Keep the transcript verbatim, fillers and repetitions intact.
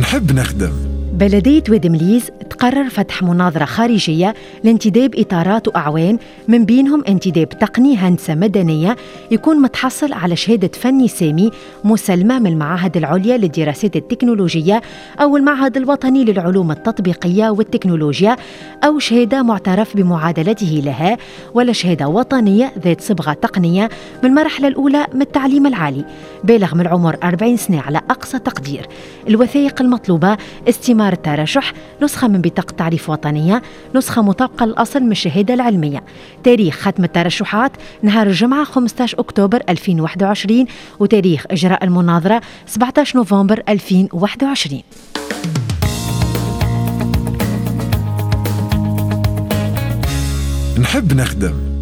نحب نخدم. بلدية وادمليز تقرر فتح مناظرة خارجية لانتداب إطارات وأعوان، من بينهم انتداب تقني هندسة مدنية يكون متحصل على شهادة فني سامي مسلمة من المعاهد العليا للدراسات التكنولوجية أو المعهد الوطني للعلوم التطبيقية والتكنولوجيا، أو شهادة معترف بمعادلته لها، ولا شهادة وطنية ذات صبغة تقنية من المرحلة الأولى من التعليم العالي، بالغ من العمر أربعين سنة على أقصى تقدير. الوثائق المطلوبة: استمارة الترشح، نسخة من بطاقة تعريف وطنية، نسخة مطابقة للأصل من الشهادة العلمية. تاريخ ختم الترشحات نهار الجمعة خمسة عشر أكتوبر ألفين وواحد وعشرين، وتاريخ إجراء المناظرة سبعة عشر نوفمبر ألفين وواحد وعشرين. نحب نخدم.